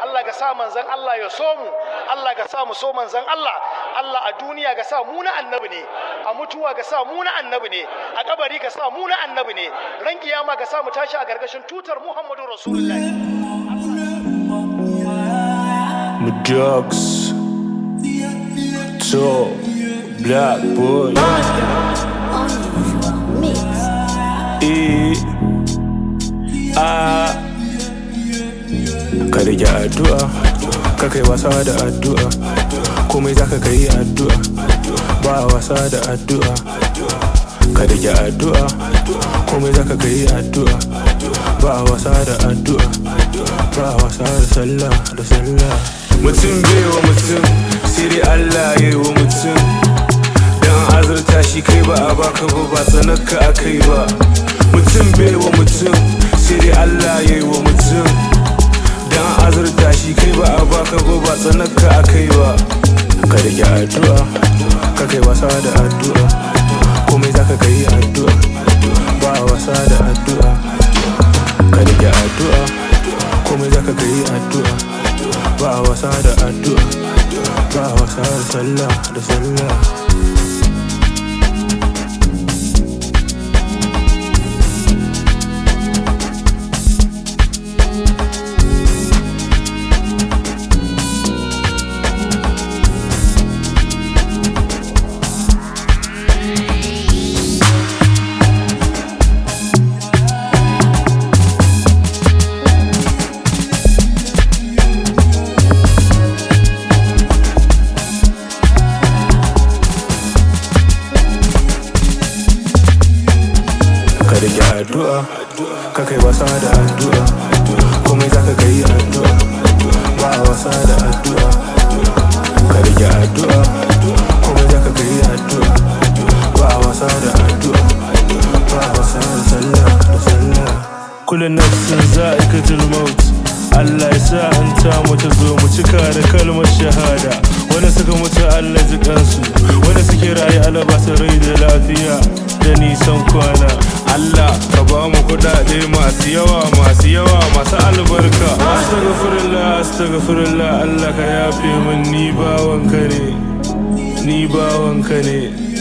Allah ka sa manzon Allah ya so mu, Allah ka sa mu so manzon Allah. Allah a duniya ka sa mu na annabi ne, a mutuwa ka sa mu na annabi ne, a kabari ka sa mu na annabi ne, ran kiyama ka sa mu tashi a gargashin tutar Muhammadu Rasulullahi. Drugs, so black boy. Ka rage addu'a, ka kai wasa da addu'a, komai zaka kai addu'a, ba wasa da addu'a. Ka rage addu'a, komai zaka kai addu'a, ba wasa da addu'a, ba wasa da sallah. Mutum bai wa mutum, sai dai Allah ya yi wa mutum. Dan azurta shi kai ba a baka ba tsanaka a kai ba. Mutum bai wa mutum, sai dai Allah ya yi wa mutum. Dan azurta shi kai ba a baka ba tsanaka a kai ba. Ka rage addu'a, ka kai wasa da addu'a, komai zaka kai addu'a, ba wasa da addu'a. Ka rage addu'a, komai zaka kai addu'a, ba wasa da addu'a, ba wasa da sallah. Ka rage addu'a, ka kai wasa da addu'a, komai zaka kai addu'a, ba wasa da addu'a. Ka rage addu'a, komai zaka kai addu'a, ba wasa da addu'a, ba wasa da sallah. Kullu nafsin za'iqatul maut, Allah ya sa an ta mu ta zo mu cika da kalmar shahada. Wanda suka mutu Allah ji kansu, wanda suke rayu Allah ba su rai da lafiya da nisan kwana. Allah ka ba mu kudade masu yawa masu albarka. Astaghfirullah Allah ka yafe min, ni bawanka ne.